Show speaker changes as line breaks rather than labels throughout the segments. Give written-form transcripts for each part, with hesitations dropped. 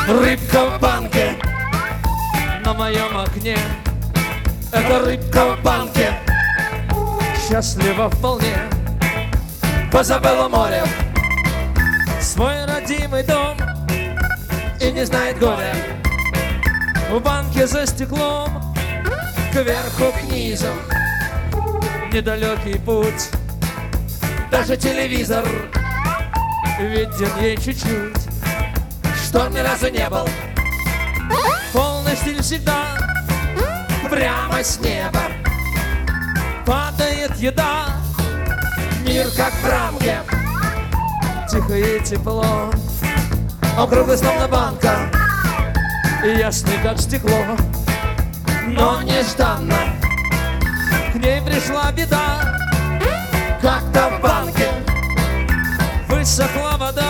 Рыбка в банке на моем окне. Это рыбка в банке, счастлива вполне. Позабыла море, свой родимый дом, и не знает горя. В банке за стеклом, кверху к низу, недалекий путь. Даже телевизор виден ей чуть-чуть. Что ни разу не был, полный стиль всегда. Прямо с неба падает еда. Мир как в рамке, тихо и тепло. Округлый словно банка, и ясный как стекло. Но нежданно к ней пришла беда. Как-то в банке высохла вода.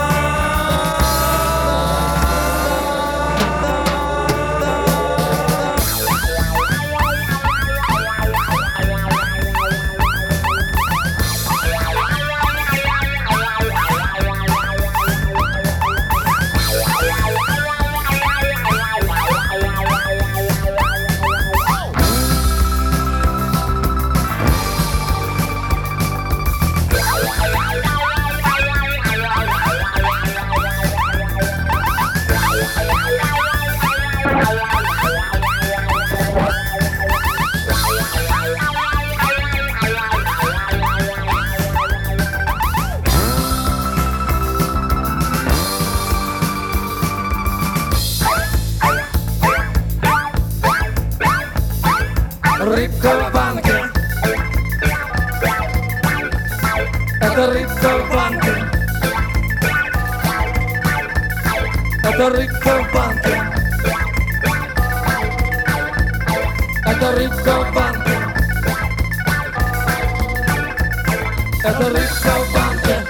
Рыбка в банке, это рыбка в банке, это рыбка в банке, это рыбка в банке, это рыбка в банке.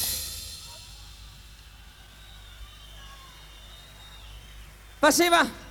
Спасибо.